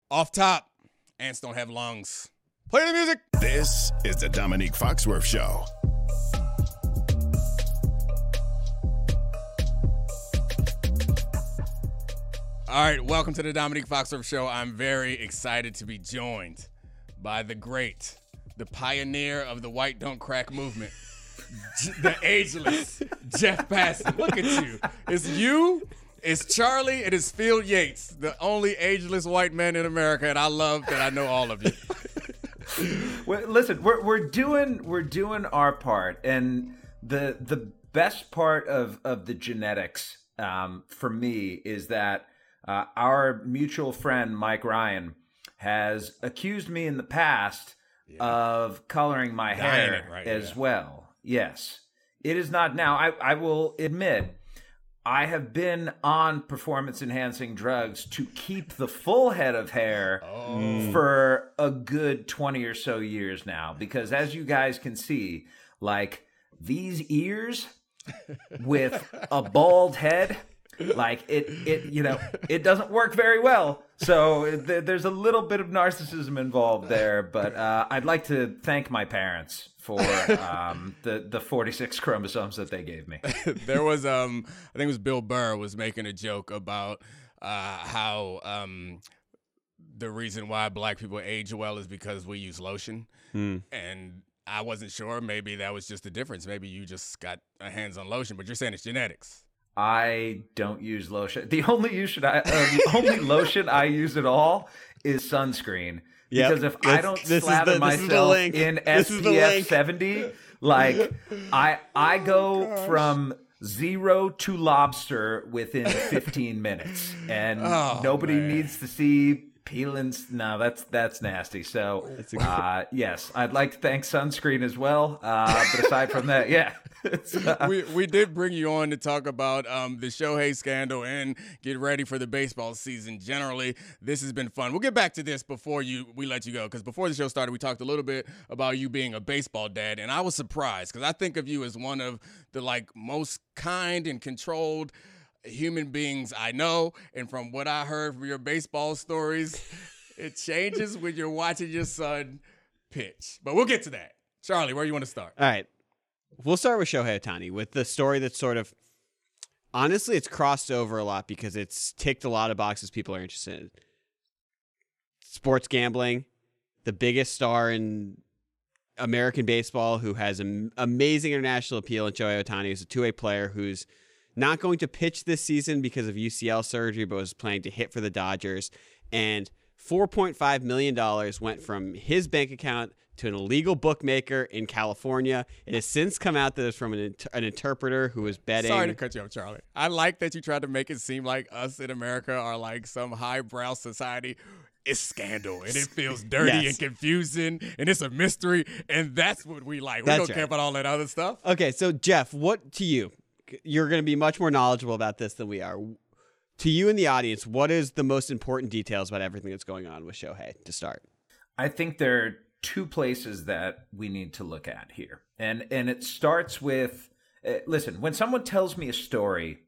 Off top, ants don't have lungs. Play the music. This is the Dominique Foxworth Show. All right, welcome to the Dominique Foxworth Show. I'm very excited to be joined by the great, the pioneer of the white don't crack movement, the ageless Jeff Passan. Look at you. It's you, it's Charlie, it is Phil Yates, the only ageless white man in America, and I love that I know all of you. Well, listen, we're doing our part, and the best part of the genetics for me is that our mutual friend Mike Ryan has accused me in the past of coloring my hair as well. Yes, it is not now. I will admit, I have been on performance-enhancing drugs to keep the full head of hair for a good 20 or so years now. Because as you guys can see, like these ears with a bald head, like it doesn't work very well. So there's a little bit of narcissism involved there. But I'd like to thank my parents for the 46 chromosomes that they gave me. There was, I think it was Bill Burr was making a joke about how the reason why black people age well is because we use lotion. And I wasn't sure. Maybe that was just the difference. Maybe you just got hands on lotion, but you're saying it's genetics. I don't use lotion. The only lotion I use at all is sunscreen. Yep. Because if I don't slather myself in SPF 70, like I go from 0 to lobster within 15 minutes, and nobody needs to see peelings. No, that's nasty. So yes, I'd like to thank sunscreen as well. But aside from that, yeah. we did bring you on to talk about the Shohei scandal and get ready for the baseball season. Generally, this has been fun. We'll get back to this before we let you go, because before the show started, we talked a little bit about you being a baseball dad, and I was surprised because I think of you as one of the most kind and controlled human beings I know, and from what I heard from your baseball stories, it changes when you're watching your son pitch. But we'll get to that. Charlie, where do you want to start? All right. We'll start with Shohei Ohtani, with the story that's sort of, honestly, it's crossed over a lot because it's ticked a lot of boxes people are interested in. Sports gambling, the biggest star in American baseball who has an amazing international appeal, and Shohei Ohtani is a two-way player who's not going to pitch this season because of UCL surgery, but was planning to hit for the Dodgers. And $4.5 million went from his bank account to an illegal bookmaker in California. It has since come out that it's from an interpreter who was betting. Sorry to cut you off, Charlie. I like that you tried to make it seem like us in America are like some highbrow society. It's scandal, and it feels dirty and confusing, and it's a mystery, and that's what we like. We don't care about all that other stuff. Okay, so Jeff, what to you? You're going to be much more knowledgeable about this than we are. To you and the audience, what is the most important details about everything that's going on with Shohei to start? I think there are two places that we need to look at here. And it starts with, listen, when someone tells me a story,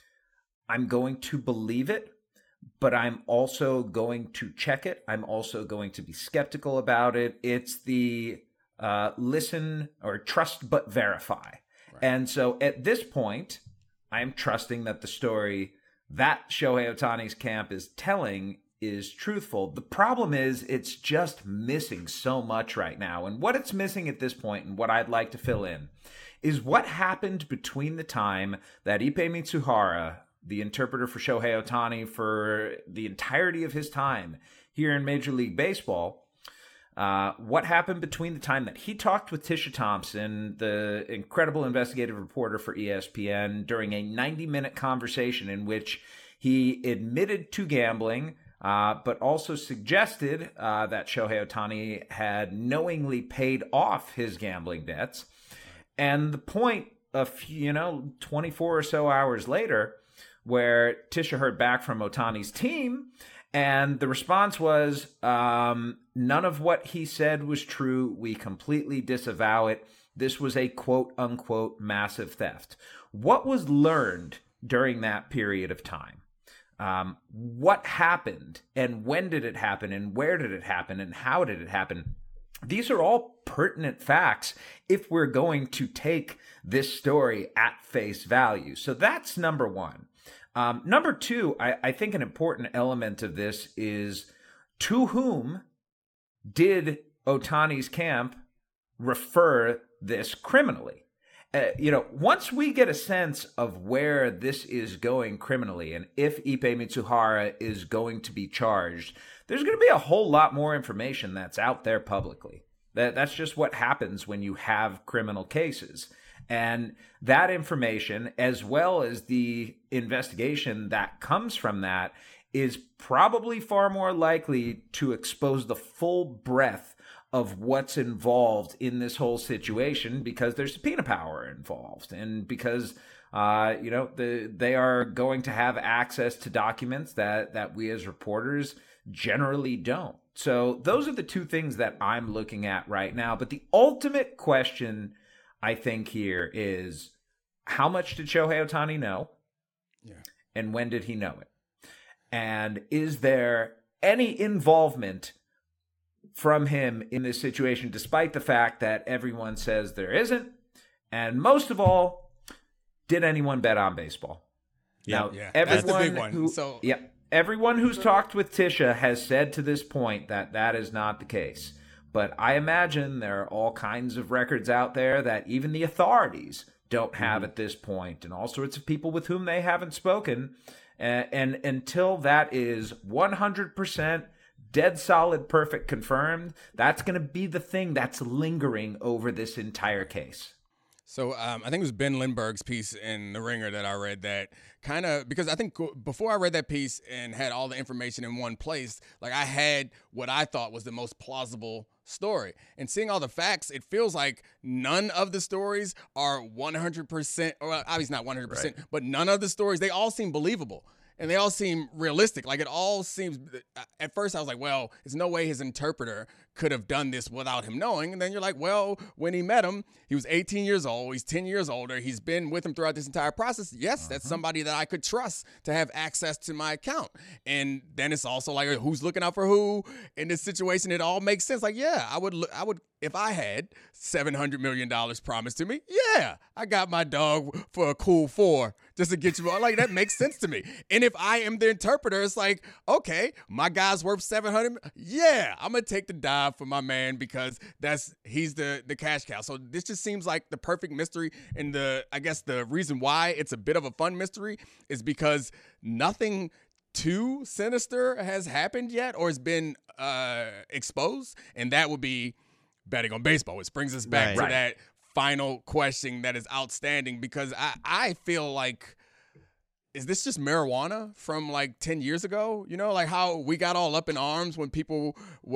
I'm going to believe it, but I'm also going to check it. I'm also going to be skeptical about it. It's the listen or trust but verify. Right. And so at this point, I'm trusting that the story that Shohei Ohtani's camp is telling is truthful. The problem is it's just missing so much right now. And what it's missing at this point, and what I'd like to fill in, is what happened between the time that Ippei Mitsuhara, the interpreter for Shohei Ohtani for the entirety of his time here in Major League Baseball, what happened between the time that he talked with Tisha Thompson, the incredible investigative reporter for ESPN, during a 90-minute conversation in which he admitted to gambling, but also suggested that Shohei Ohtani had knowingly paid off his gambling debts. And the point of, 24 or so hours later, where Tisha heard back from Ohtani's team, and the response was, none of what he said was true. We completely disavow it. This was a quote-unquote massive theft. What was learned during that period of time? what happened and when did it happen and where did it happen and how did it happen. These are all pertinent facts if we're going to take this story at face value. So that's number one. Number two, I think an important element of this is, to whom did Ohtani's camp refer this criminally? Once we get a sense of where this is going criminally and if Ipe Mitsuhara is going to be charged, there's going to be a whole lot more information that's out there publicly. That's just what happens when you have criminal cases. And that information, as well as the investigation that comes from that, is probably far more likely to expose the full breadth of what's involved in this whole situation, because there's subpoena power involved and because they are going to have access to documents that we as reporters generally don't. So those are the two things that I'm looking at right now. But the ultimate question, I think, here is, how much did Shohei Ohtani know? Yeah. And when did he know it? And is there any involvement from him in this situation, despite the fact that everyone says there isn't? And most of all, did anyone bet on baseball? Now, that's the big one. Everyone who's talked with Tisha has said to this point that is not the case. But I imagine there are all kinds of records out there that even the authorities don't have at this point, and all sorts of people with whom they haven't spoken. And until that is 100% dead solid, perfect, confirmed, that's going to be the thing that's lingering over this entire case. So I think it was Ben Lindbergh's piece in The Ringer that I read, that kind of, because I think before I read that piece and had all the information in one place, like, I had what I thought was the most plausible story. And seeing all the facts, it feels like none of the stories are 100%, or obviously not 100%, right, but none of the stories, they all seem believable. And they all seem realistic. Like, it all seems, at first I was like, well, there's no way his interpreter could have done this without him knowing. And then you're like, well, when he met him, he was 18 years old. He's 10 years older. He's been with him throughout this entire process. Yes, that's somebody that I could trust to have access to my account. And then it's also like, who's looking out for who in this situation? It all makes sense. Like, yeah, I would, if I had $700 million promised to me, yeah, I got my dog for a cool $4 just to get you on. Like, that makes sense to me. And if I am the interpreter, it's like, okay, my guy's worth $700. Yeah, I'm going to take the dive for my man because he's the cash cow. So this just seems like the perfect mystery. And I guess the reason why it's a bit of a fun mystery is because nothing too sinister has happened yet or has been exposed. And that would be betting on baseball, which brings us back to that final question that is outstanding, because I feel like, is this just marijuana from like 10 years ago? You know, like how we got all up in arms when people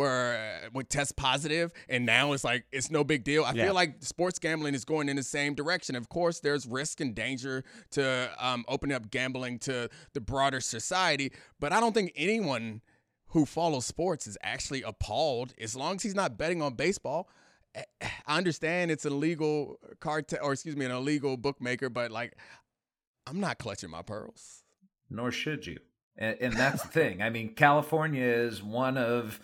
would test positive, and now it's like, it's no big deal. I feel like sports gambling is going in the same direction. Of course, there's risk and danger to opening up gambling to the broader society, but I don't think anyone who follows sports is actually appalled as long as he's not betting on baseball. I understand it's an illegal cartel, or an illegal bookmaker, but like, I'm not clutching my pearls. Nor should you. And that's the thing. I mean, California is one of,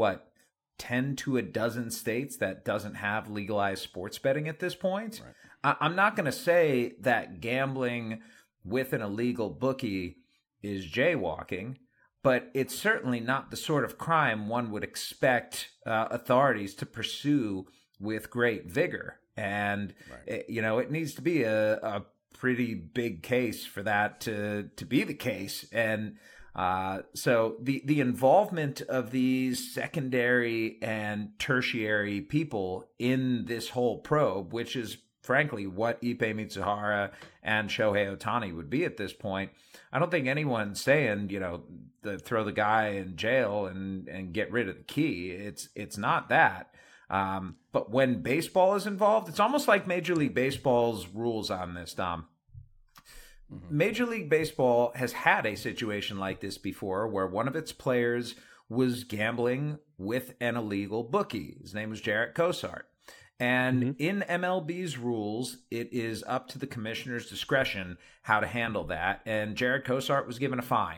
10 to a dozen states that doesn't have legalized sports betting at this point. Right. I'm not going to say that gambling with an illegal bookie is jaywalking, but it's certainly not the sort of crime one would expect authorities to pursue with great vigor. And, it needs to be a pretty big case for that to be the case. And so the involvement of these secondary and tertiary people in this whole probe, which is frankly what Ipe Mitsuhara and Shohei Ohtani would be at this point, I don't think anyone's saying, throw the guy in jail and get rid of the key. It's not that. But when baseball is involved, it's almost like Major League Baseball's rules on this, Dom. Mm-hmm. Major League Baseball has had a situation like this before where one of its players was gambling with an illegal bookie. His name was Jarrett Cosart. And in MLB's rules, it is up to the commissioner's discretion how to handle that. And Jarrett Cosart was given a fine.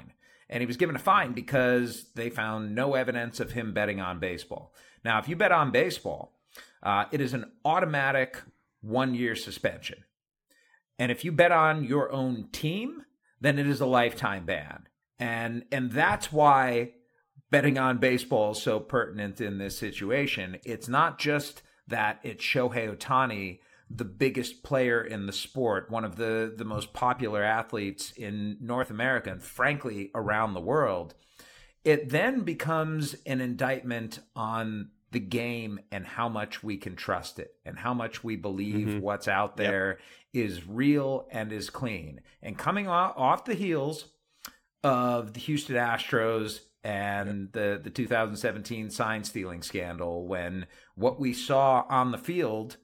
And he was given a fine because they found no evidence of him betting on baseball. Now, if you bet on baseball, it is an automatic 1-year suspension. And if you bet on your own team, then it is a lifetime ban. And that's why betting on baseball is so pertinent in this situation. It's not just that it's Shohei Ohtani, the biggest player in the sport, one of the most popular athletes in North America and frankly around the world. It then becomes an indictment on the game and how much we can trust it and how much we believe what's out there is real and is clean. And coming off the heels of the Houston Astros and the 2017 sign stealing scandal, when what we saw on the field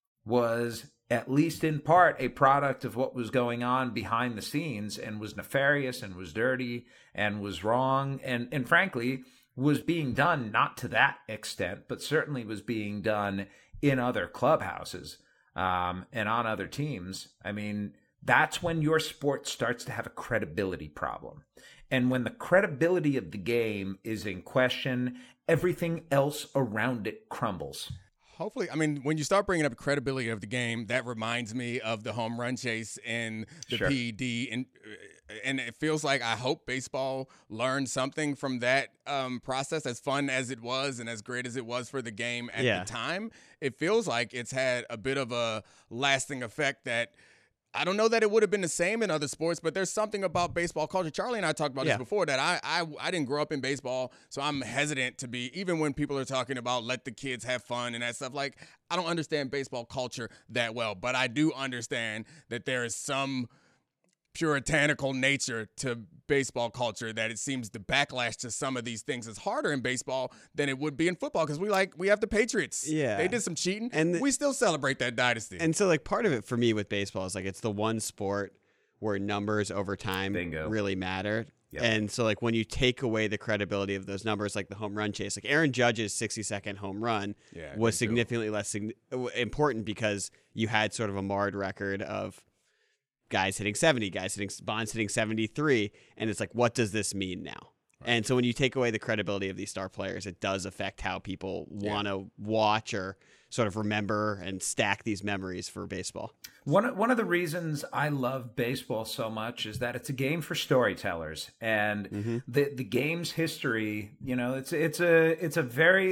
was at least in part a product of what was going on behind the scenes and was nefarious and was dirty and was wrong and frankly was being done not to that extent, but certainly was being done in other clubhouses and on other teams. I mean, that's when your sport starts to have a credibility problem. And when the credibility of the game is in question, everything else around it crumbles. Hopefully, I mean, when you start bringing up the credibility of the game, that reminds me of the home run chase in the PED. And it feels like I hope baseball learned something from that process, as fun as it was and as great as it was for the game at the time. It feels like it's had a bit of a lasting effect that I don't know that it would have been the same in other sports, but there's something about baseball culture. Charlie and I talked about this before, that I didn't grow up in baseball, so I'm hesitant to be, even when people are talking about let the kids have fun and that stuff, like, I don't understand baseball culture that well, but I do understand that there is some puritanical nature to baseball culture, that it seems the backlash to some of these things is harder in baseball than it would be in football, because we have the Patriots. Yeah, they did some cheating, and we still celebrate that dynasty. And so, like, part of it for me with baseball is like it's the one sport where numbers over time really mattered. Yep. And so, like, when you take away the credibility of those numbers, like the home run chase, like Aaron Judge's 60-second home run was significantly less important because you had sort of a marred record of guys hitting 70, Bonds hitting 73, and it's like, what does this mean now? Right. And so when you take away the credibility of these star players, it does affect how people want to watch or sort of remember and stack these memories for baseball. One of the reasons I love baseball so much is that it's a game for storytellers, and the game's history, you know, it's a very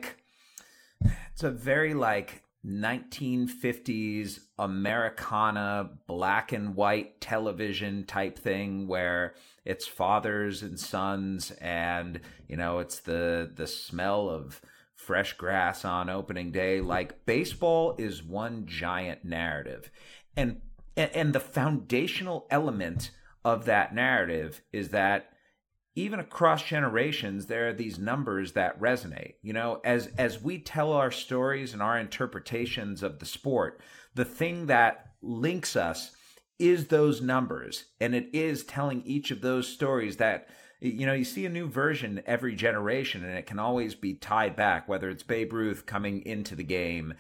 1950s Americana black and white television type thing where it's fathers and sons, and you know, it's the smell of fresh grass on opening day. Like, baseball is one giant narrative, and the foundational element of that narrative is that even across generations, there are these numbers that resonate. You know, as we tell our stories and our interpretations of the sport, the thing that links us is those numbers. And it is telling each of those stories that, you know, you see a new version every generation, and it can always be tied back, whether it's Babe Ruth coming into the game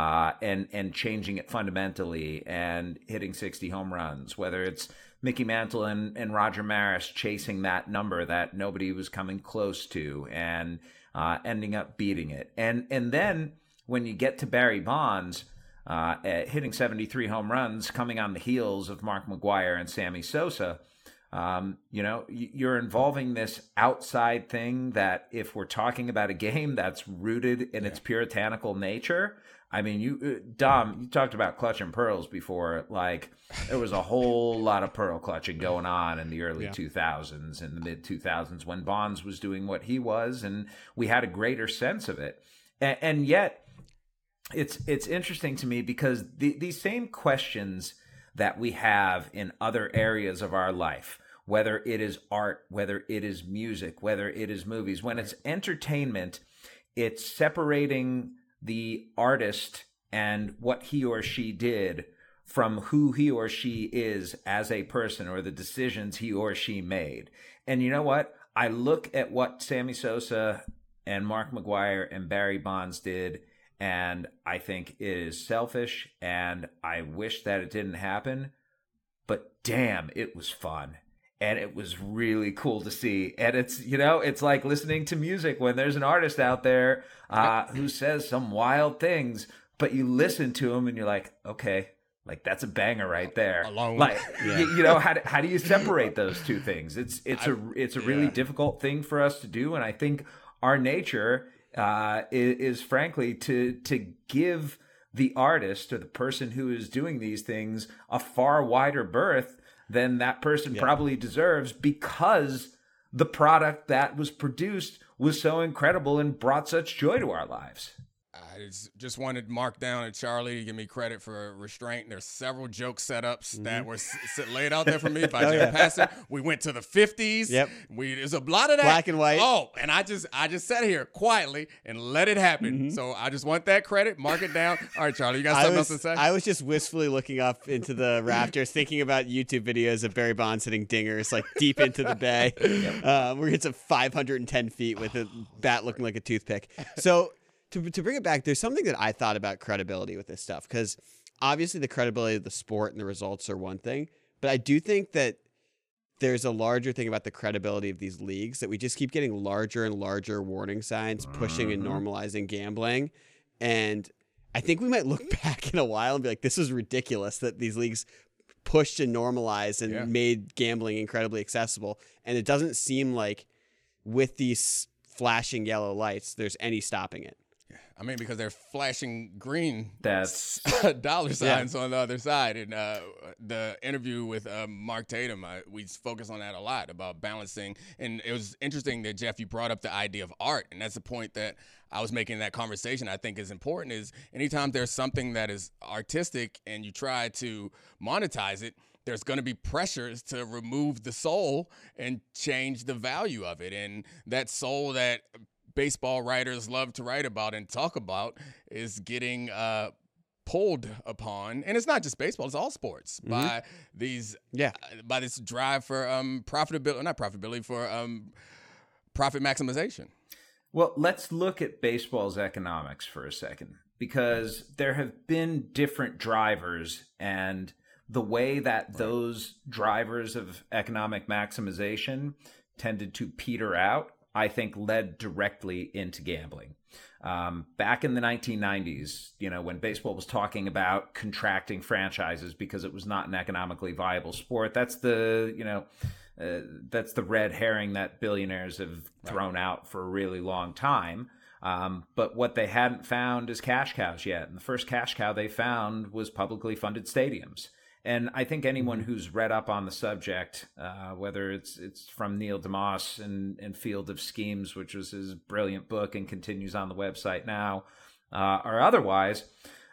and changing it fundamentally and hitting 60 home runs, whether it's Mickey Mantle and Roger Maris chasing that number that nobody was coming close to and ending up beating it. And then when you get to Barry Bonds hitting 73 home runs, coming on the heels of Mark McGwire and Sammy Sosa, you know, you're involving this outside thing that, if we're talking about a game that's rooted in its puritanical nature, I mean, Dom, you talked about clutching pearls before. Like, there was a whole lot of pearl clutching going on in the early 2000s and the mid 2000s when Bonds was doing what he was, and we had a greater sense of it. And yet, it's interesting to me because these same questions that we have in other areas of our life, whether it is art, whether it is music, whether it is movies, when it's entertainment, it's separating the artist and what he or she did from who he or she is as a person, or the decisions he or she made. And you know what? I look at what Sammy Sosa and Mark McGwire and Barry Bonds did, and I think it is selfish, and I wish that it didn't happen. But damn, it was fun. And it was really cool to see. And it's like listening to music when there's an artist out there who says some wild things, but you listen to him and you're like, okay, like that's a banger right there. Like, how do you separate those two things? It's a really difficult thing for us to do. And I think our nature is frankly to give the artist or the person who is doing these things a far wider berth than that person probably deserves, because the product that was produced was so incredible and brought such joy to our lives. I just wanted Mark Down and Charlie to give me credit for restraint. There's several joke setups that were laid out there for me by Jim Passer. We went to the 50s. Yep. There's a lot of that. Black and white. Oh, and I just sat here quietly and let it happen. So I just want that credit. Mark it down. All right, Charlie, you got something else to say? I was just wistfully looking up into the rafters, thinking about YouTube videos of Barry Bonds hitting dingers like deep into the bay. Where it's at 510 feet with a bat looking like a toothpick. So to bring it back, there's something that I thought about credibility with this stuff, because obviously the credibility of the sport and the results are one thing, but I do think that there's a larger thing about the credibility of these leagues, that we just keep getting larger and larger warning signs pushing and normalizing gambling. And I think we might look back in a while and be like, this is ridiculous that these leagues pushed and normalized and made gambling incredibly accessible. And it doesn't seem like with these flashing yellow lights, there's any stopping it. I mean, because they're flashing green dollar signs on the other side. And the interview with Mark Tatum, we focus on that a lot, about balancing. And it was interesting that, Jeff, you brought up the idea of art. And that's the point that I was making in that conversation I think is important, is anytime there's something that is artistic and you try to monetize it, there's going to be pressures to remove the soul and change the value of it. And that soul that baseball writers love to write about and talk about is getting pulled upon, and it's not just baseball; it's all sports, by these by this drive for profit maximization. Well, let's look at baseball's economics for a second, because there have been different drivers, and the way that those drivers of economic maximization tended to peter out, I think, led directly into gambling. Back in the 1990s, when baseball was talking about contracting franchises because it was not an economically viable sport, that's the red herring that billionaires have thrown out for a really long time. But what they hadn't found is cash cows yet. And the first cash cow they found was publicly funded stadiums. And I think anyone who's read up on the subject, whether it's from Neil deMause and Field of Schemes, which was his brilliant book and continues on the website now, or otherwise,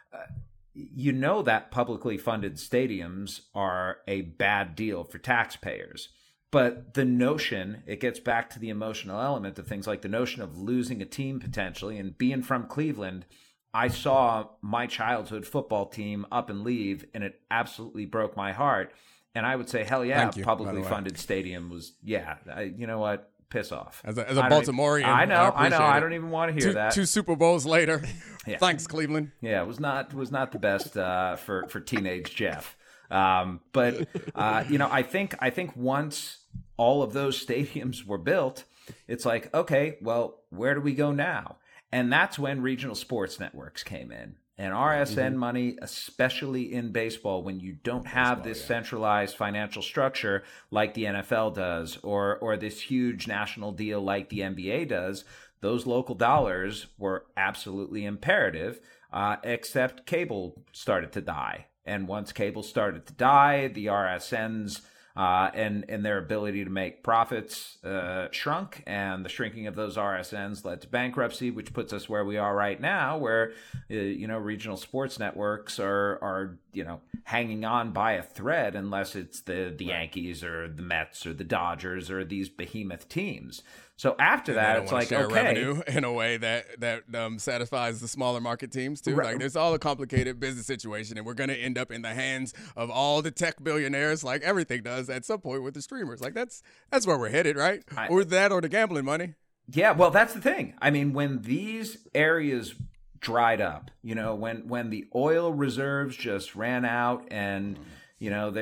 that publicly funded stadiums are a bad deal for taxpayers. But the notion, it gets back to the emotional element of things, like the notion of losing a team potentially. And being from Cleveland, I saw my childhood football team up and leave, and it absolutely broke my heart. And I would say, hell yeah, publicly funded stadium was, you know what? Piss off. As a Baltimorean, I know. I don't even want to hear that. 2 Super Bowls later. Thanks, Cleveland. Yeah, it was not the best for teenage Jeff. But I think once all of those stadiums were built, it's like, okay, well, where do we go now? And that's when regional sports networks came in. And RSN money, especially in baseball, when you don't have this centralized financial structure like the NFL does, or this huge national deal like the NBA does, those local dollars were absolutely imperative, except cable started to die. And once cable started to die, the RSNs and their ability to make profits shrunk, and the shrinking of those RSNs led to bankruptcy, which puts us where we are right now, where regional sports networks are hanging on by a thread, unless it's the Yankees or the Mets or the Dodgers or these behemoth teams. So after that, it's like, okay, revenue in a way that satisfies the smaller market teams too. Right. Like, there's all a complicated business situation, and we're going to end up in the hands of all the tech billionaires, like everything does at some point with the streamers. Like, that's where we're headed, right? Or that, or the gambling money. Yeah, well, that's the thing. I mean, when these areas dried up, when the oil reserves just ran out, and they were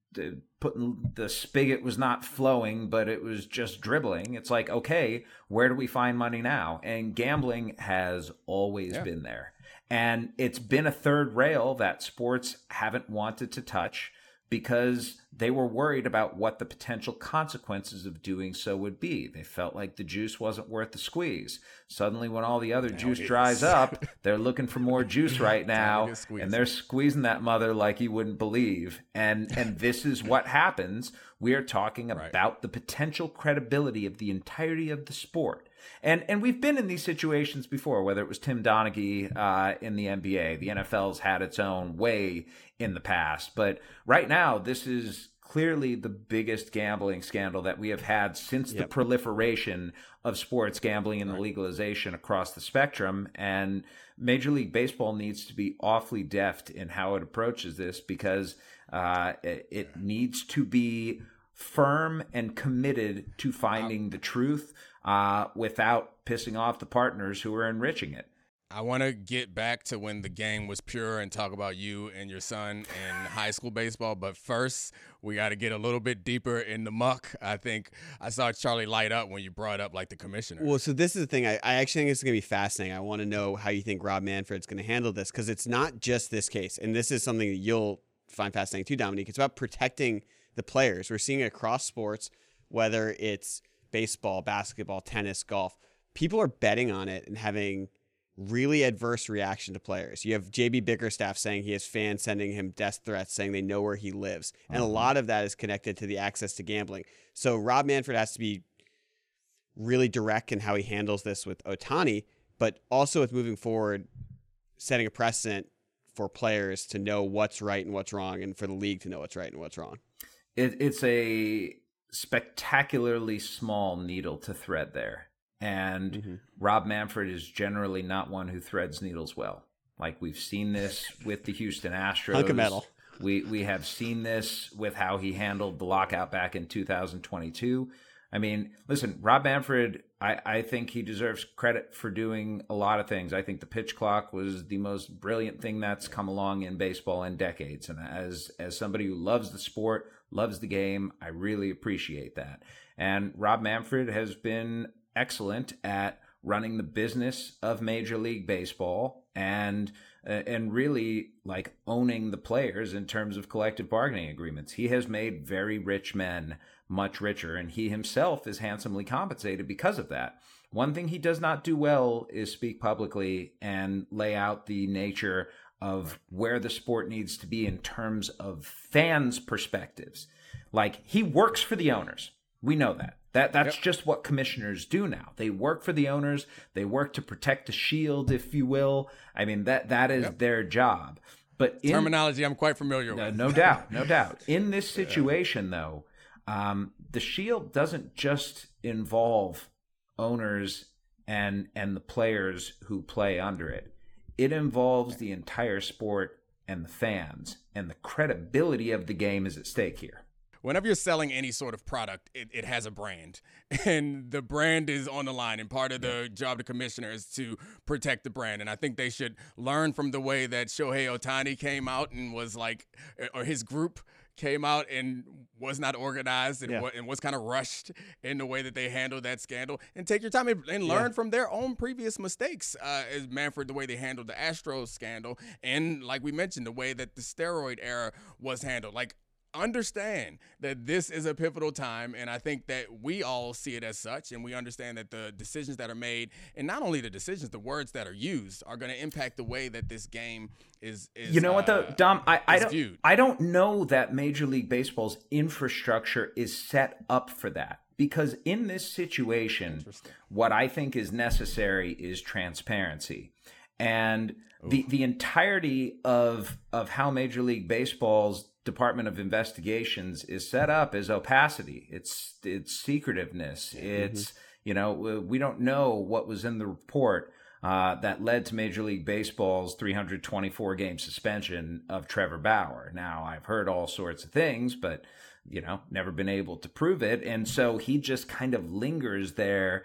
putting the spigot was not flowing, but it was just dribbling. It's like, okay, where do we find money now? And gambling has always been there. And it's been a third rail that sports haven't wanted to touch because they were worried about what the potential consequences of doing so would be. They felt like the juice wasn't worth the squeeze. Suddenly, when all the other juice dries up, they're looking for more juice right now, and they're squeezing that mother like you wouldn't believe. And this is what happens. We are talking about the potential credibility of the entirety of the sport. And we've been in these situations before, whether it was Tim Donaghy in the NBA. The NFL's had its own way in the past. But right now, this is clearly the biggest gambling scandal that we have had since the proliferation of sports gambling and the legalization across the spectrum. And Major League Baseball needs to be awfully deft in how it approaches this, because it needs to be firm and committed to finding the truth without pissing off the partners who are enriching it. I want to get back to when the game was pure and talk about you and your son in high school baseball. But first, we got to get a little bit deeper in the muck. I think I saw Charlie light up when you brought up like the commissioner. Well, so this is the thing. I actually think it's going to be fascinating. I want to know how you think Rob Manfred's going to handle this, because it's not just this case. And this is something that you'll find fascinating too, Dominique. It's about protecting the players. We're seeing it across sports, whether it's baseball, basketball, tennis, golf. People are betting on it and having really adverse reaction to players. You have JB Bickerstaff saying he has fans sending him death threats, saying they know where he lives. And a lot of that is connected to the access to gambling. So Rob Manfred has to be really direct in how he handles this with Ohtani, but also with moving forward, setting a precedent for players to know what's right and what's wrong, and for the league to know what's right and what's wrong. It's a spectacularly small needle to thread there. And Rob Manfred is generally not one who threads needles well. Like, we've seen this with the Houston Astros. Hunk of metal. We have seen this with how he handled the lockout back in 2022. I mean, listen, Rob Manfred, I think he deserves credit for doing a lot of things. I think the pitch clock was the most brilliant thing that's come along in baseball in decades. And as somebody who loves the sport, loves the game, I really appreciate that. And Rob Manfred has been excellent at running the business of Major League Baseball and really like owning the players in terms of collective bargaining agreements. He has made very rich men much richer, and he himself is handsomely compensated because of that. One thing he does not do well is speak publicly and lay out the nature of where the sport needs to be in terms of fans' perspectives. Like, he works for the owners. We know that. That's just what commissioners do now. They work for the owners. They work to protect the shield, if you will. I mean, that is their job. But terminology I'm quite familiar with. No doubt, no doubt. In this situation, though, the shield doesn't just involve owners and the players who play under it. It involves the entire sport and the fans, and the credibility of the game is at stake here. Whenever you're selling any sort of product, it has a brand, and the brand is on the line, and part of the job of the commissioner is to protect the brand. And I think they should learn from the way that Shohei Ohtani came out and was like, or his group came out and was not organized and was kind of rushed in the way that they handled that scandal, and take your time and learn from their own previous mistakes, as Manfred, the way they handled the Astros scandal, and like we mentioned, the way that the steroid era was handled. Like, understand that this is a pivotal time, and I think that we all see it as such, and we understand that the decisions that are made, and not only the decisions, the words that are used, are going to impact the way that this game is you know what, though, Dom, I don't know that Major League Baseball's infrastructure is set up for that, because in this situation, what I think is necessary is transparency. And the entirety of how Major League Baseball's Department of Investigations is set up is opacity. It's secretiveness. It's, we don't know what was in the report that led to Major League Baseball's 324 game suspension of Trevor Bauer. Now, I've heard all sorts of things, but never been able to prove it. And so he just kind of lingers there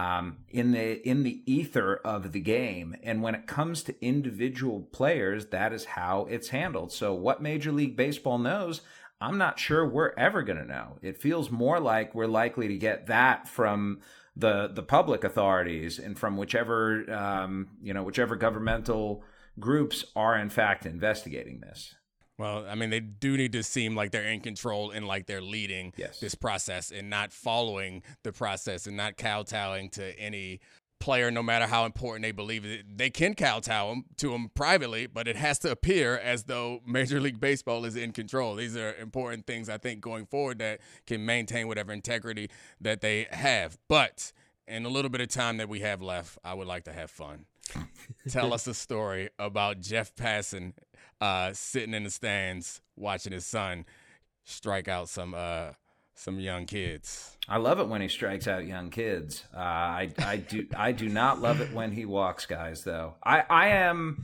in the ether of the game. And when it comes to individual players, that is how it's handled. So what Major League Baseball knows, I'm not sure we're ever going to know. It feels more like we're likely to get that from the public authorities and from whichever governmental groups are in fact investigating this. Well, I mean, they do need to seem like they're in control and like they're leading this process and not following the process and not kowtowing to any player, no matter how important they believe it. They can kowtow to them privately, but it has to appear as though Major League Baseball is in control. These are important things, I think, going forward that can maintain whatever integrity that they have. But in a little bit of time that we have left, I would like to have fun. Tell us a story about Jeff Passan sitting in the stands watching his son strike out some young kids. I love it when he strikes out young kids. I do not love it when he walks guys, though. I am.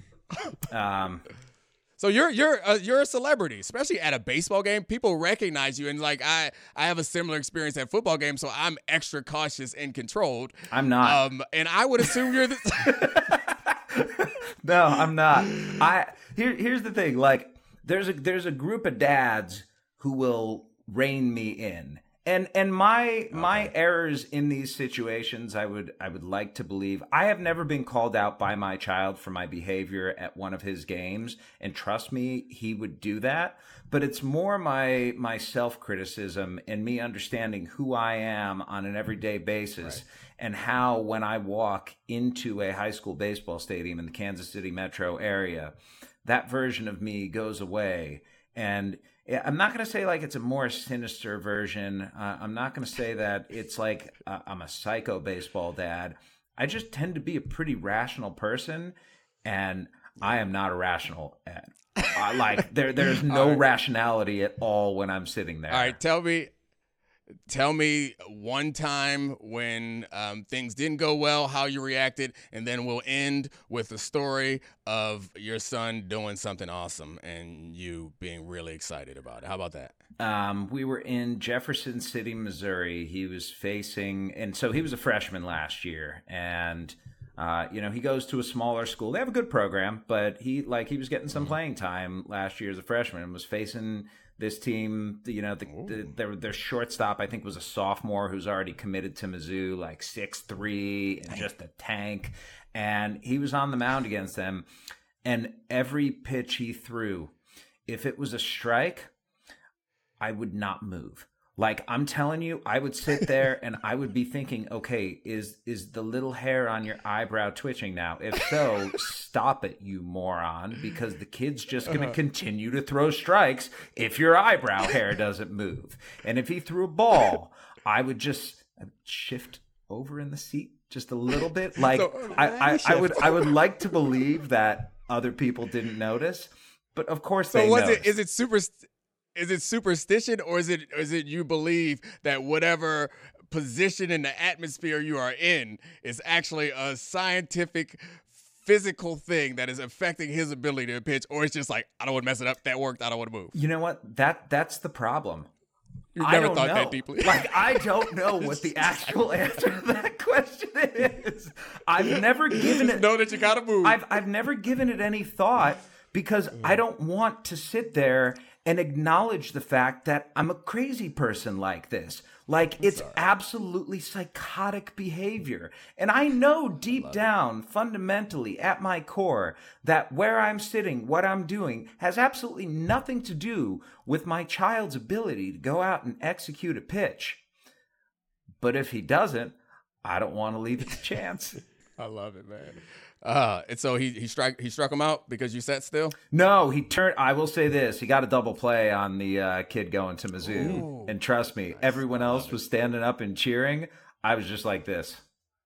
So you're a celebrity, especially at a baseball game. People recognize you, and like I have a similar experience at football games, so I'm extra cautious and controlled. I'm not. And I would assume you're the. No, I'm not. Here's the thing. Like, there's a group of dads who will rein me in. And my errors in these situations, I would like to believe. I have never been called out by my child for my behavior at one of his games, and trust me, he would do that. But it's more my self-criticism and me understanding who I am on an everyday basis, and how when I walk into a high school baseball stadium in the Kansas City metro area, that version of me goes away. And I'm not going to say like it's a more sinister version. I'm not going to say that it's like I'm a psycho baseball dad. I just tend to be a pretty rational person, and I am not a rational dad. There's no rationality at all when I'm sitting there. All right, tell me one time when things didn't go well, how you reacted, and then we'll end with a story of your son doing something awesome and you being really excited about it. How about that? We were in Jefferson City, Missouri. He was facing, and so he was a freshman last year, and he goes to a smaller school. They have a good program, but he was getting some playing time last year as a freshman and was facing this team. Their shortstop, I think, was a sophomore who's already committed to Mizzou, like 6'3" and just a tank. And he was on the mound against them. And every pitch he threw, if it was a strike, I would not move. Like, I'm telling you, I would sit there and I would be thinking, okay, is the little hair on your eyebrow twitching now? If so, stop it, you moron, because the kid's just going to continue to throw strikes if your eyebrow hair doesn't move. And if he threw a ball, I would shift over in the seat just a little bit. Like, I would like to believe that other people didn't notice, but of course they noticed. Is it superstition, or is it you believe that whatever position in the atmosphere you are in is actually a scientific, physical thing that is affecting his ability to pitch, or it's just like, I don't want to mess it up. That worked. I don't want to move. You know what? That's the problem. You've never thought that deeply. Like, I don't know what the actual answer to that question is. I've never given it. Know that you gotta move. I've never given it any thought because I don't want to sit there and acknowledge the fact that I'm a crazy person like this. Like, it's absolutely psychotic behavior. And I know deep down, fundamentally, at my core, that where I'm sitting, what I'm doing, has absolutely nothing to do with my child's ability to go out and execute a pitch. But if he doesn't, I don't want to leave it to chance. I love it, man. And so he struck him out because you sat still? No, he turned. I will say this: he got a double play on the kid going to Mizzou. Ooh, and trust me, everyone else was standing up and cheering. I was just like this.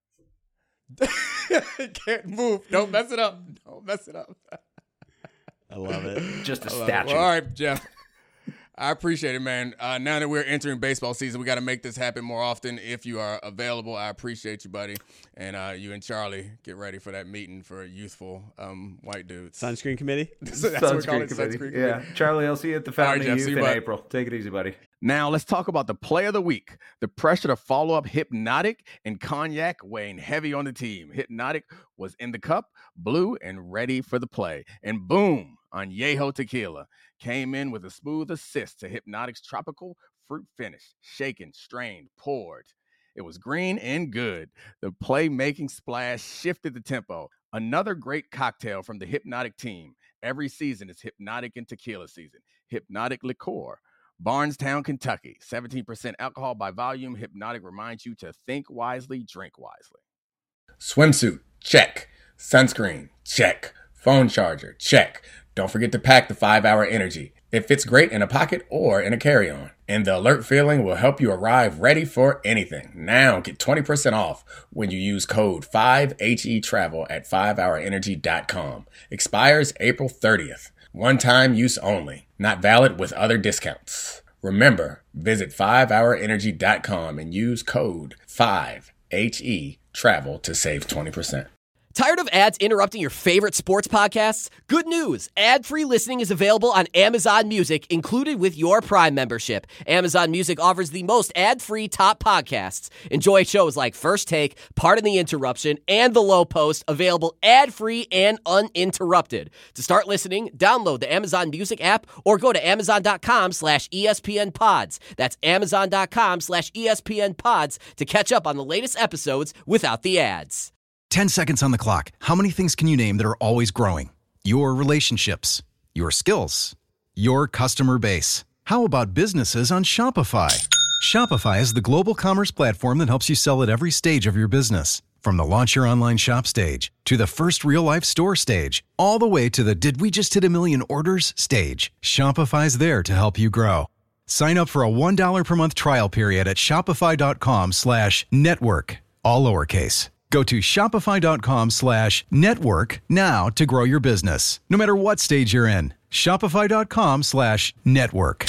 Can't move. Don't mess it up. Don't mess it up. I love it. Just a statue. Well, all right, Jeff. I appreciate it, man. Now that we're entering baseball season, we got to make this happen more often if you are available. I appreciate you, buddy. And you and Charlie, get ready for that meeting for youthful white dudes. Sunscreen committee? Sunscreen committee. Yeah. Charlie, I'll see you at the Fountain of Youth in April. Take it easy, buddy. Now let's talk about the play of the week. The pressure to follow up Hypnotic and Cognac weighing heavy on the team. Hypnotic was in the cup, blue, and ready for the play. And boom, Añejo Tequila came in with a smooth assist to Hypnotic's tropical fruit finish. Shaken, strained, poured. It was green and good. The playmaking splash shifted the tempo. Another great cocktail from the Hypnotic team. Every season is Hypnotic and Tequila season. Hypnotic Liqueur. Barnstown, Kentucky, 17% alcohol by volume. Hypnotic reminds you to think wisely, drink wisely. Swimsuit, check. Sunscreen, check. Phone charger, check. Don't forget to pack the 5-Hour Energy. It fits great in a pocket or in a carry-on. And the alert feeling will help you arrive ready for anything. Now get 20% off when you use code 5HETRAVEL at 5hourenergy.com. Expires April 30th. One-time use only. Not valid with other discounts. Remember, visit 5hourenergy.com and use code 5HETRAVEL to save 20%. Tired of ads interrupting your favorite sports podcasts? Good news! Ad-free listening is available on Amazon Music, included with your Prime membership. Amazon Music offers the most ad-free top podcasts. Enjoy shows like First Take, Pardon the Interruption, and The Low Post, available ad-free and uninterrupted. To start listening, download the Amazon Music app or go to amazon.com/ESPN Pods. That's amazon.com/ESPN Pods to catch up on the latest episodes without the ads. 10 seconds on the clock. How many things can you name that are always growing? Your relationships, your skills, your customer base. How about businesses on Shopify? Shopify is the global commerce platform that helps you sell at every stage of your business. From the launch your online shop stage to the first real-life store stage, all the way to the did we just hit a million orders stage. Shopify's there to help you grow. Sign up for a $1 per month trial period at shopify.com/network, all lowercase. Go to shopify.com/network now to grow your business, no matter what stage you're in. Shopify.com/network.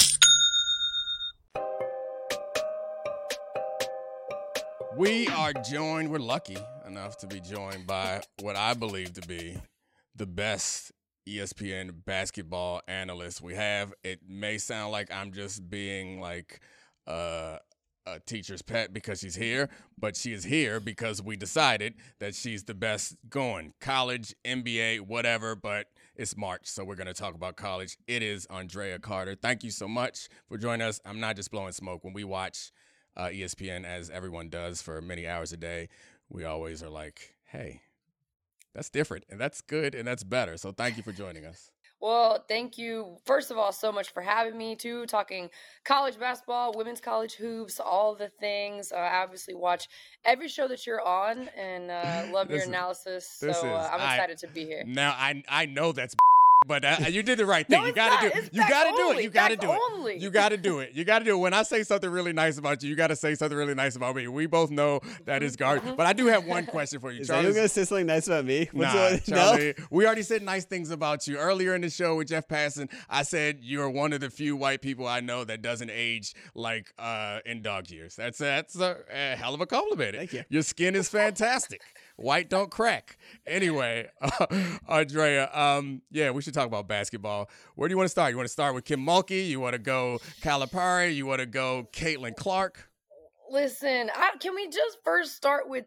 We're lucky enough to be joined by what I believe to be the best ESPN basketball analyst we have. It may sound like I'm just being like a teacher's pet because she's here, but she is here because we decided that she's the best going. College, NBA, whatever, but it's March, so we're going to talk about college. It is Andrea Carter. Thank you so much for joining us. I'm not just blowing smoke. When we watch ESPN, as everyone does for many hours a day, we always are like, hey, that's different, and that's good, and that's better. So thank you for joining us. Well, thank you, first of all, so much for having me, too, talking college basketball, women's college hoops, all the things. I obviously watch every show that you're on and love your analysis, so I'm excited to be here. Now, I know that's but you did the right thing. No, you got to do it. You got to do it. You got to do it. Only. You got to do it. You got to do it. When I say something really nice about you, you got to say something really nice about me. We both know that is garbage. But I do have one question for you, Charlie. Are you going to say something nice about me? Charlie, we already said nice things about you. Earlier in the show with Jeff Passan, I said you're one of the few white people I know that doesn't age like in dog years. That's a hell of a compliment. Thank you. Your skin is fantastic. White don't crack. Anyway, Andrea, we should talk about basketball. Where do you want to start? You want to start with Kim Mulkey? You want to go Calipari? You want to go Caitlin Clark? Listen, can we just first start with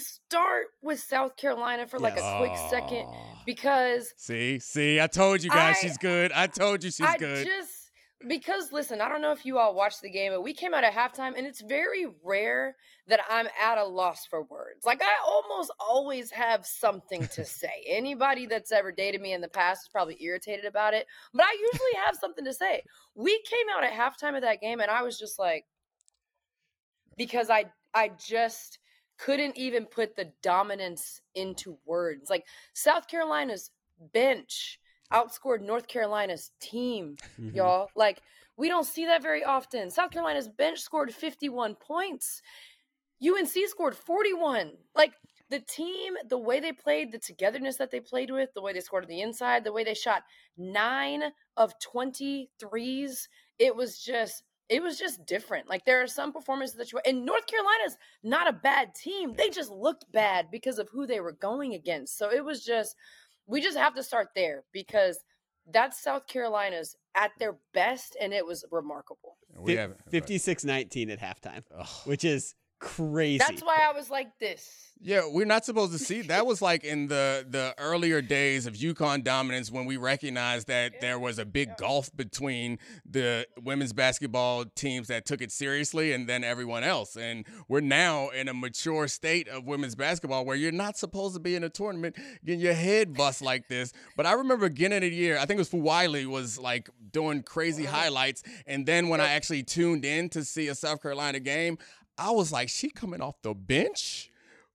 South Carolina for like a quick second? Because see, I told you guys she's good. I told you she's good. Because, listen, I don't know if you all watched the game, but we came out at halftime, and it's very rare that I'm at a loss for words. Like, I almost always have something to say. Anybody that's ever dated me in the past is probably irritated about it, but I usually have something to say. We came out at halftime of that game, and I was just like, because I just couldn't even put the dominance into words. Like, South Carolina's bench outscored North Carolina's team, y'all. Like, we don't see that very often. South Carolina's bench scored 51 points. UNC scored 41. Like, the team, the way they played, the togetherness that they played with, the way they scored on the inside, the way they shot 9 of 20 threes, it was just different. Like, there are some performances that and North Carolina's not a bad team. They just looked bad because of who they were going against. So it was just, we just have to start there because That's South Carolina's at their best, and it was remarkable. We haven't 56-19 at halftime, which is crazy. That's why I was like this. Yeah, we're not supposed to see. That was like in the earlier days of UConn dominance when we recognized that there was a big gulf between the women's basketball teams that took it seriously and then everyone else. And we're now in a mature state of women's basketball where you're not supposed to be in a tournament getting your head bust like this. But I remember beginning of the year, I think it was Wiley was like doing crazy highlights. And then when I actually tuned in to see a South Carolina game, I was like, she coming off the bench?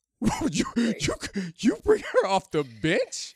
you bring her off the bench?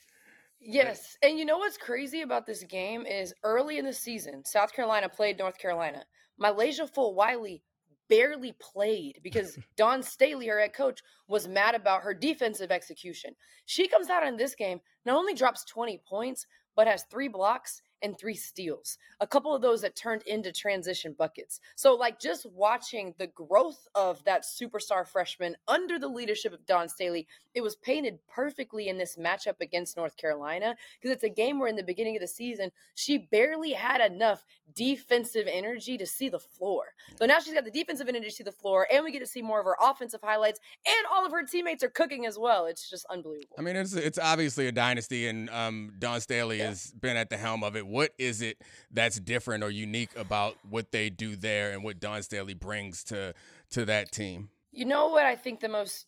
Yes. And you know what's crazy about this game is early in the season, South Carolina played North Carolina. Malaysia Fulwiley barely played because Dawn Staley, her head coach, was mad about her defensive execution. She comes out in this game, not only drops 20 points, but has 3 blocks and 3 steals. A couple of those that turned into transition buckets. So like just watching the growth of that superstar freshman under the leadership of Dawn Staley, it was painted perfectly in this matchup against North Carolina because it's a game where in the beginning of the season, she barely had enough defensive energy to see the floor. So now she's got the defensive energy to see the floor, and we get to see more of her offensive highlights, and all of her teammates are cooking as well. It's just unbelievable. I mean, it's obviously a dynasty, and Dawn Staley has been at the helm of it. What is it that's different or unique about what they do there and what Dawn Staley brings to that team? You know what I think the most,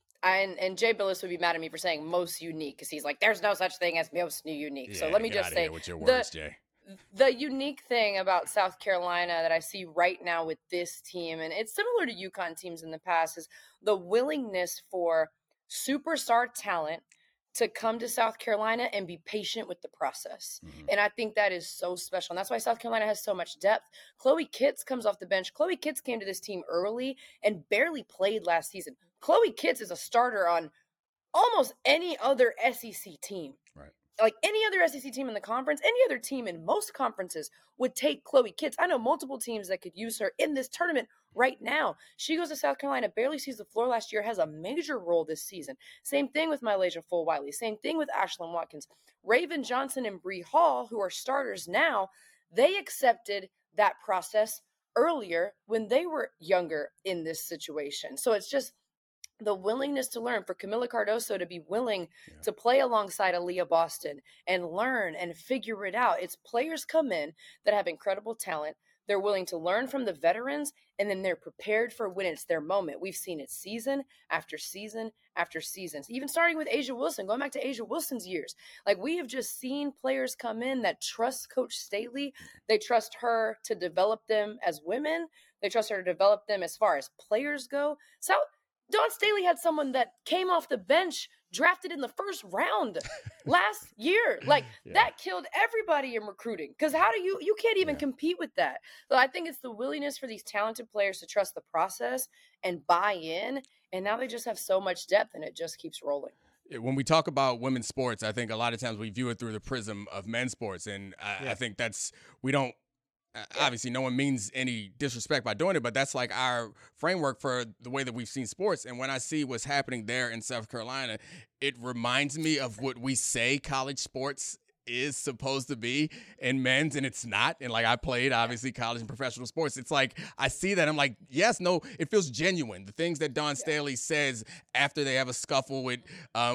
and Jay Billis would be mad at me for saying most unique because he's like, there's no such thing as most unique. Yeah, so let me get just outta say, here with your words, Jay. The unique thing about South Carolina that I see right now with this team, and it's similar to UConn teams in the past, is the willingness for superstar talent to come to South Carolina and be patient with the process. Mm-hmm. And I think that is so special. And that's why South Carolina has so much depth. Chloe Kitts comes off the bench. Chloe Kitts came to this team early and barely played last season. Chloe Kitts is a starter on almost any other SEC team. Right. Like any other SEC team in the conference, any other team in most conferences would take Chloe Kitts. I know multiple teams that could use her in this tournament right now. She goes to South Carolina, barely sees the floor last year, has a major role this season. Same thing with Malaysia Fulwiley. Same thing with Ashlyn Watkins. Raven Johnson and Bree Hall, who are starters now, they accepted that process earlier when they were younger in this situation. So it's just the willingness to learn for Camila Cardoso to be willing to play alongside Aaliyah Boston and learn and figure it out. It's players come in that have incredible talent. They're willing to learn from the veterans, and then they're prepared for when it's their moment. We've seen it season after season after season. Even starting with A'ja Wilson, going back to A'ja Wilson's years. Like, we have just seen players come in that trust Coach Staley. They trust her to develop them as women. They trust her to develop them as far as players go. So Dawn Staley had someone that came off the bench, drafted in the first round last year. Like, that killed everybody in recruiting. Because how do you can't even compete with that. So I think it's the willingness for these talented players to trust the process and buy in. And now they just have so much depth, and it just keeps rolling. When we talk about women's sports, I think a lot of times we view it through the prism of men's sports. And I think we don't, obviously no one means any disrespect by doing it, but that's like our framework for the way that we've seen sports. And when I see what's happening there in South Carolina, it reminds me of what we say college sports is supposed to be in men's, and it's not. And like, I played obviously college and professional sports. It's like, I see that, I'm like, yes, no, it feels genuine. The things that Dawn Staley says after they have a scuffle with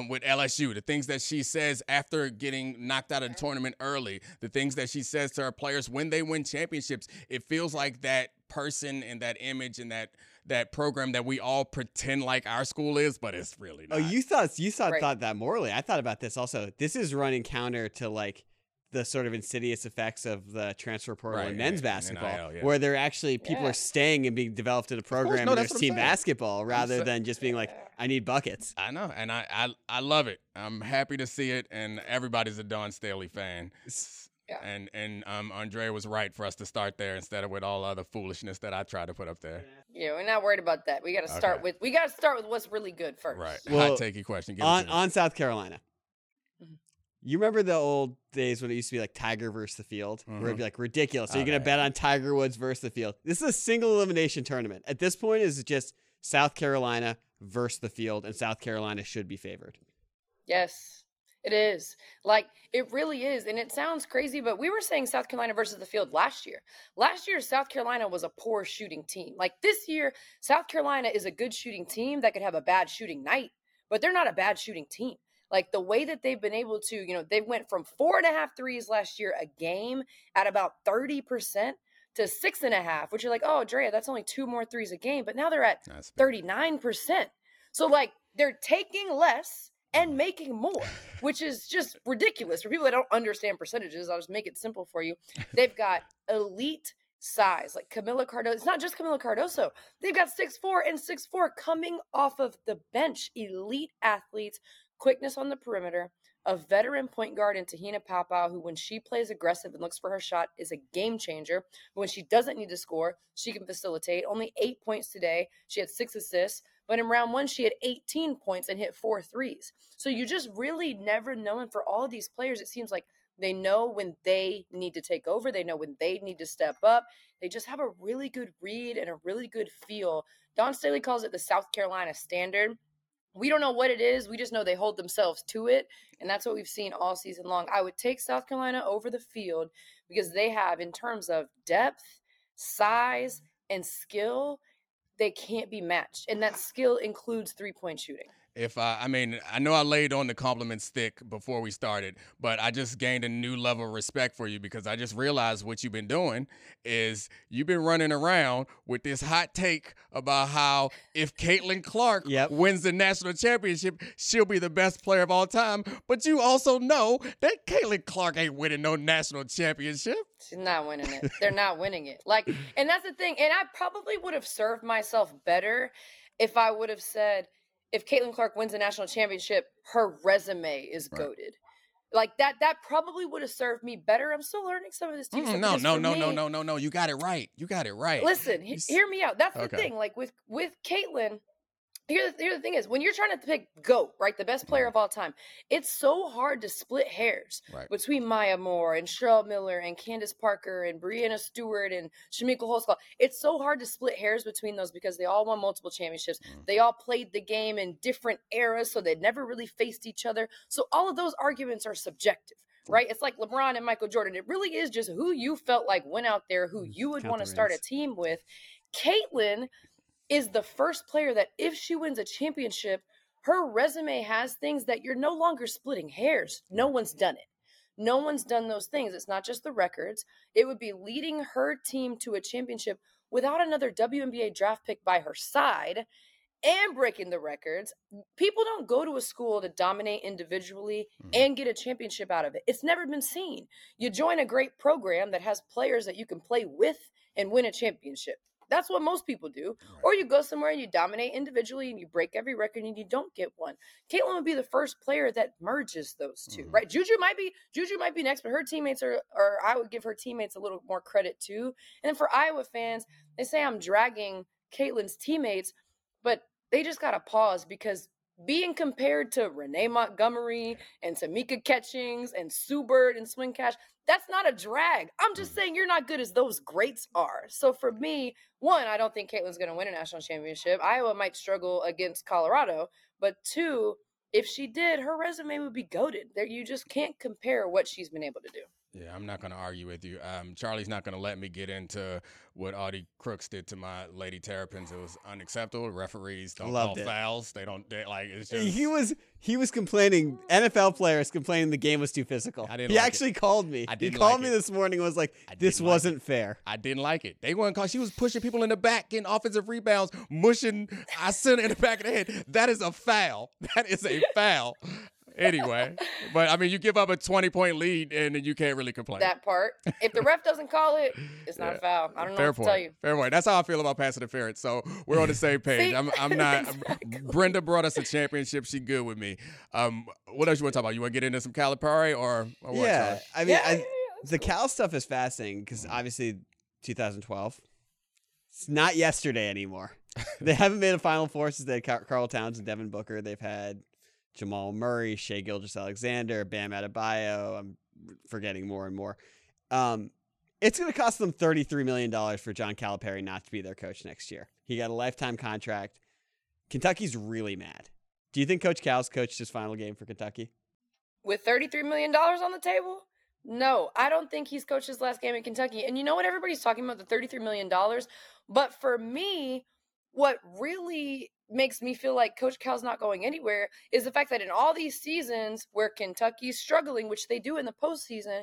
LSU, the things that she says after getting knocked out of the tournament early, the things that she says to her players when they win championships, it feels like that person and that image and that program that we all pretend like our school is, but it's really not. Oh, you thought that morally. I thought about this also. This is running counter to like the sort of insidious effects of the transfer portal in men's basketball, where they're actually people are staying and being developed in a program and there's team basketball rather than just being like, I need buckets. I know, and I love it. I'm happy to see it, and everybody's a Dawn Staley fan. Yeah. And Andre was right for us to start there instead of with all other foolishness that I tried to put up there. Yeah, we're not worried about that. We got to start with what's really good first. Right. Well, hot takey question. On South Carolina. Mm-hmm. You remember the old days when it used to be like Tiger versus the field, where it'd be like ridiculous. So you're gonna bet on Tiger Woods versus the field. This is a single elimination tournament. At this point, is just South Carolina versus the field, and South Carolina should be favored. Yes. It is. Like, it really is. And it sounds crazy, but we were saying South Carolina versus the field last year. Last year, South Carolina was a poor shooting team. Like, this year, South Carolina is a good shooting team that could have a bad shooting night, but they're not a bad shooting team. Like, the way that they've been able to, they went from 4.5 threes last year a game at about 30% to 6.5, which you're like, oh, Drea, that's only 2 more threes a game. But now they're at 39%. So, like, they're taking less and making more, which is just ridiculous. For people that don't understand percentages, I'll just make it simple for you. They've got elite size, like Camila Cardoso. It's not just Camila Cardoso. They've got 6'4" and 6'4" coming off of the bench. Elite athletes, quickness on the perimeter, a veteran point guard in Tahina Papau, who when she plays aggressive and looks for her shot is a game changer. But when she doesn't need to score, she can facilitate. Only 8 points today. She had 6 assists. But in round 1, she had 18 points and hit 4 threes. So you just really never know. And for all of these players, it seems like they know when they need to take over. They know when they need to step up. They just have a really good read and a really good feel. Dawn Staley calls it the South Carolina standard. We don't know what it is. We just know they hold themselves to it. And that's what we've seen all season long. I would take South Carolina over the field because they have, in terms of depth, size, and skill, they can't be matched. And that skill includes 3-point shooting. I know I laid on the compliments thick before we started, but I just gained a new level of respect for you because I just realized what you've been doing is you've been running around with this hot take about how if Caitlin Clark wins the national championship, she'll be the best player of all time. But you also know that Caitlin Clark ain't winning no national championship. She's not winning it. They're not winning it. And that's the thing. And I probably would have served myself better if I would have said, if Caitlin Clark wins a national championship, her resume is goated. Like that probably would have served me better. I'm still learning some of this too. No. You got it right. Listen, hear me out. That's the thing. Like with Caitlin, Here the thing is, when you're trying to pick GOAT, right, the best player of all time, it's so hard to split hairs between Maya Moore and Cheryl Miller and Candace Parker and Brianna Stewart and Shamika Holsclaw. It's so hard to split hairs between those because they all won multiple championships. They all played the game in different eras, so they never really faced each other. So all of those arguments are subjective. Right? It's like LeBron and Michael Jordan. It really is just who you felt like went out there, who you would want to start a team with. Caitlin is the first player that if she wins a championship, her resume has things that you're no longer splitting hairs. No one's done it. No one's done those things. It's not just the records. It would be leading her team to a championship without another WNBA draft pick by her side and breaking the records. People don't go to a school to dominate individually and get a championship out of it. It's never been seen. You join a great program that has players that you can play with and win a championship. That's what most people do. Right. Or you go somewhere and you dominate individually and you break every record and you don't get one. Caitlin would be the first player that merges those two, right? Juju might be next, but her teammates or I would give her teammates a little more credit too. And then for Iowa fans, they say I'm dragging Caitlin's teammates, but they just got to pause because being compared to Renee Montgomery and Tamika Catchings and Sue Bird and Swing Cash, that's not a drag. I'm just saying you're not good as those greats are. So for me, one, I don't think Caitlin's going to win a national championship. Iowa might struggle against Colorado. But two, if she did, her resume would be goated. You just can't compare what she's been able to do. Yeah, I'm not going to argue with you. Charlie's not going to let me get into what Audie Crooks did to my Lady Terrapins. It was unacceptable. Referees don't call fouls. It's just... He was complaining. NFL players complaining the game was too physical. He actually called me. He called me this morning and was like, this wasn't fair. I didn't like it. They weren't called. She was pushing people in the back, getting offensive rebounds, mushing Asuna in the back of the head. That is a foul. That is a foul. Anyway, but I mean, you give up a 20-point lead and then you can't really complain. That part. If the ref doesn't call it, it's not a foul. I don't know what to tell you. Fair point. That's how I feel about pass interference. So we're on the same page. I'm not. Exactly. Brenda brought us a championship. She good with me. What else you want to talk about? You want to get into some Calipari or what? Yeah, I mean, the Cal stuff is fascinating because obviously 2012. It's not yesterday anymore. They haven't made a Final Four since they had Karl Towns and Devin Booker. They've had Jamal Murray, Shai Gilgeous-Alexander, Bam Adebayo. I'm forgetting more and more. It's going to cost them $33 million for John Calipari not to be their coach next year. He got a lifetime contract. Kentucky's really mad. Do you think Coach Cal's coached his final game for Kentucky? with $33 million on the table? No, I don't think he's coached his last game in Kentucky. And you know what? Everybody's talking about the $33 million. But for me, what really makes me feel like Coach Cal's not going anywhere is the fact that in all these seasons where Kentucky's struggling, which they do in the postseason,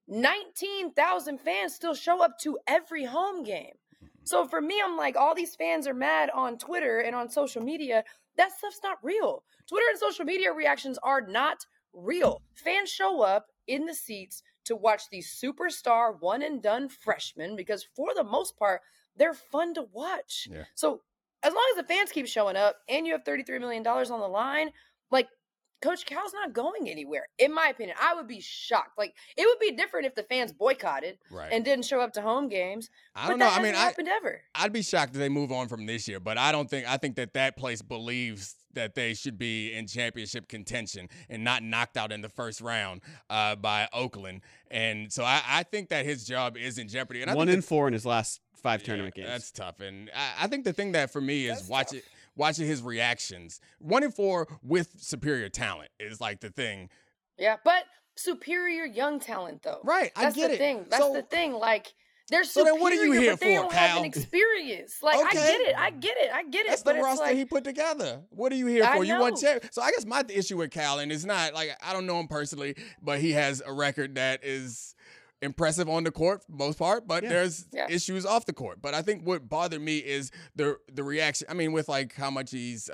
19,000 fans still show up to every home game. So for me, I'm like, all these fans are mad on Twitter and on social media. That stuff's not real. Twitter and social media reactions are not real. Fans show up in the seats to watch these superstar one and done freshmen because for the most part, they're fun to watch. Yeah. So as long as the fans keep showing up and you have $33 million on the line, like, Coach Cal's not going anywhere, in my opinion. I would be shocked. Like, it would be different if the fans boycotted and didn't show up to home games. I don't know. I mean, happened ever. I'd be shocked if they move on from this year, but I think that place believes that they should be in championship contention and not knocked out in the first round by Oakland. And so I think that his job is in jeopardy. And 1-4 in his last 5 tournament games. That's tough. And I think the thing that for me is watching his reactions. 1-4 with superior talent is like the thing. Yeah, but superior young talent though. Right, I get it. That's the thing. Like, they're superior, then what are you here but they don't for, have Cal? an experience. Like, Okay. I get it. That's but the it's roster like, he put together. What are you here I for? You know. want champ. So I guess my issue with Cal, and it's not like I don't know him personally, but he has a record that is impressive on the court for the most part, but there's issues off the court. But I think what bothered me is the reaction. I mean, with like how much he's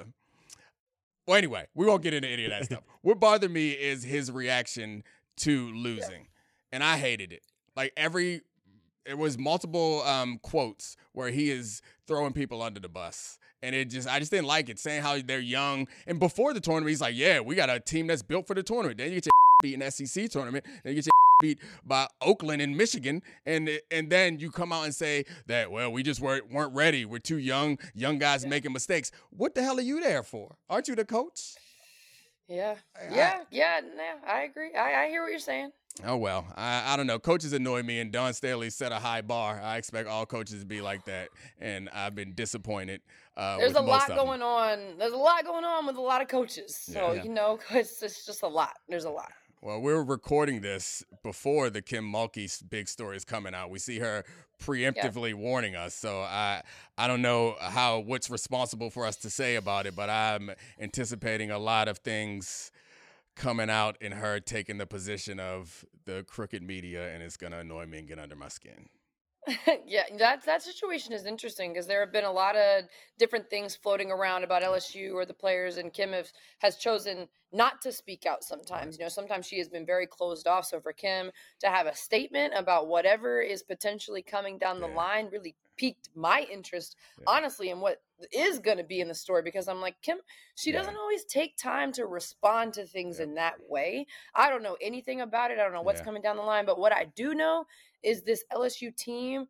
well, anyway, we won't get into any of that stuff. What bothered me is his reaction to losing. And I hated it. Like it was multiple quotes where he is throwing people under the bus. And I just didn't like it, saying how they're young. And before the tournament, he's like, yeah, we got a team that's built for the tournament. Then you get your beat in the SEC tournament. Then you get your beat by Oakland and Michigan. And then you come out and say that, well, we just weren't ready. We're too young guys making mistakes. What the hell are you there for? Aren't you the coach? Yeah, I agree. I hear what you're saying. Oh, well, I don't know. Coaches annoy me, and Don Staley set a high bar. I expect all coaches to be like that, and I've been disappointed. There's a lot going on. There's a lot going on with a lot of coaches. So, it's just a lot. There's a lot. Well, we're recording this before the Kim Mulkey big story is coming out. We see her preemptively warning us. So I don't know what's responsible for us to say about it, but I'm anticipating a lot of things coming out in her taking the position of the crooked media, and it's going to annoy me and get under my skin. Yeah, that situation is interesting because there have been a lot of different things floating around about LSU or the players, and Kim has chosen not to speak out sometimes. Sometimes she has been very closed off. So for Kim to have a statement about whatever is potentially coming down the line really piqued my interest, honestly, in what is going to be in the story, because I'm like, Kim, she doesn't always take time to respond to things in that way. I don't know anything about it. I don't know what's coming down the line, but what I do know is this LSU team,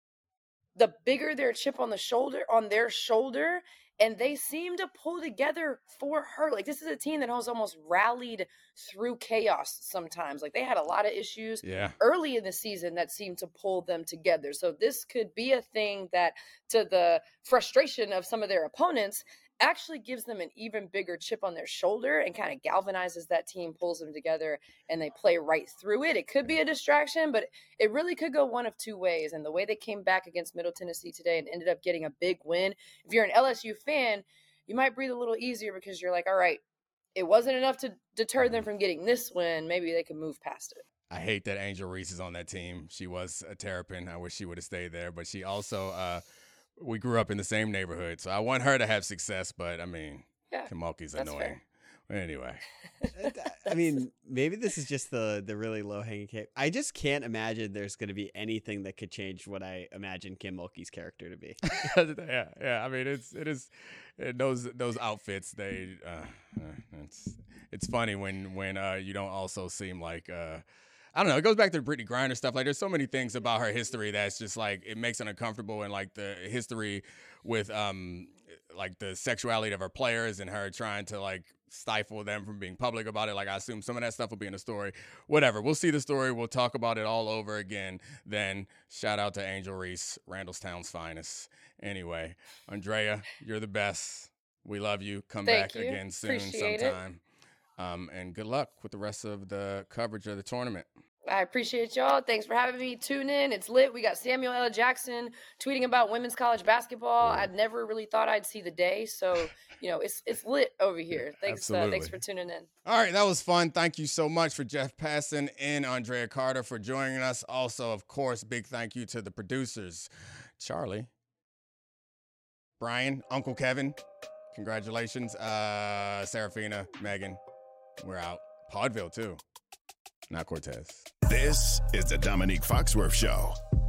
the bigger their chip on their shoulder, and they seem to pull together for her. Like, this is a team that has almost rallied through chaos sometimes. Like, they had a lot of issues early in the season that seemed to pull them together. So this could be a thing that, to the frustration of some of their opponents, actually gives them an even bigger chip on their shoulder and kind of galvanizes that team, pulls them together, and they play right through it. It could be a distraction, but it really could go one of two ways. And the way they came back against Middle Tennessee today and ended up getting a big win, if you're an LSU fan, you might breathe a little easier because you're like, all right, it wasn't enough to deter them from getting this win. Maybe they can move past it. I hate that Angel Reese is on that team. She was a Terrapin. I wish she would have stayed there, but she also we grew up in the same neighborhood, so I want her to have success, but I mean, Kim Mulkey's annoying. But anyway. I mean, maybe this is just the really low-hanging cake. I just can't imagine there's going to be anything that could change what I imagine Kim Mulkey's character to be. Yeah. I mean, it is those outfits. It's funny when you don't also seem like. I don't know. It goes back to the Brittany Griner stuff. Like, there's so many things about her history that's just like it makes it uncomfortable, and like the history with like the sexuality of her players and her trying to like stifle them from being public about it. Like, I assume some of that stuff will be in the story. Whatever. We'll see the story. We'll talk about it all over again. Then shout out to Angel Reese, Randallstown's finest. Anyway, Andrea, you're the best. We love you. Come back again soon sometime. And good luck with the rest of the coverage of the tournament. I appreciate y'all. Thanks for having me. Tune in. It's lit. We got Samuel L. Jackson tweeting about women's college basketball. I never really thought I'd see the day. So, it's lit over here. Thanks for tuning in. All right, that was fun. Thank you so much for Jeff Passan and Andrea Carter for joining us. Also, of course, big thank you to the producers, Charlie, Brian, Uncle Kevin. Congratulations. Serafina, Megan. We're out. Podville, too. Not Cortez. This is the Dominique Foxworth Show.